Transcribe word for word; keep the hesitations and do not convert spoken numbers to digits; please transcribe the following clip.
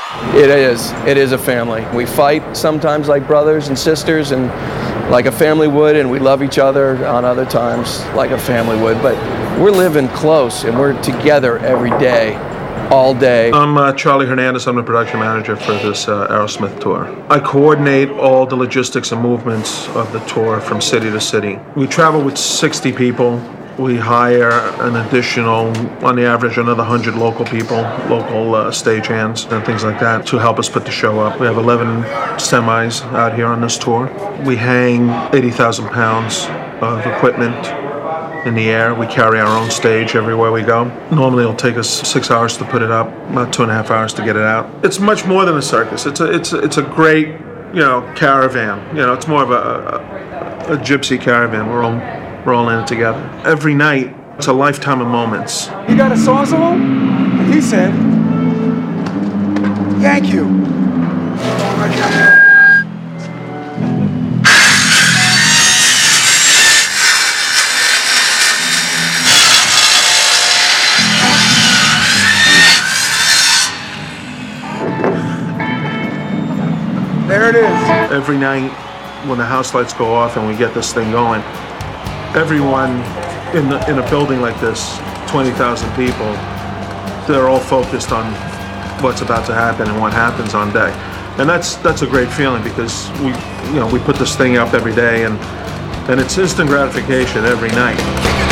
It is. It is a family. We fight sometimes like brothers and sisters and like a family would, and we love each other on other times like a family would. But we're living close, and we're together every day, all day. I'm uh, Charlie Hernandez. I'm the production manager for this uh, Aerosmith tour. I coordinate all the logistics and movements of the tour from city to city. We travel with sixty people. We hire an additional, on the average, another one hundred local people, local uh, stagehands and things like that to help us put the show up. We have eleven semis out here on this tour. We hang eighty thousand pounds of equipment in the air. We carry our own stage everywhere we go. Normally it'll take us six hours to put it up, about two and a half hours to get it out. It's much more than a circus. It's a, it's a, it's a great, you know, caravan. You know, it's more of a, a, a gypsy caravan. We're all We're all in it together. Every night, it's a lifetime of moments. You got a sawzall? He said, thank you. There it is. Every night, when the house lights go off and we get this thing going, everyone in the, in a building like this, twenty thousand people, they're all focused on what's about to happen and what happens on day. And that's that's a great feeling because we, you know, we put this thing up every day and, and it's instant gratification every night.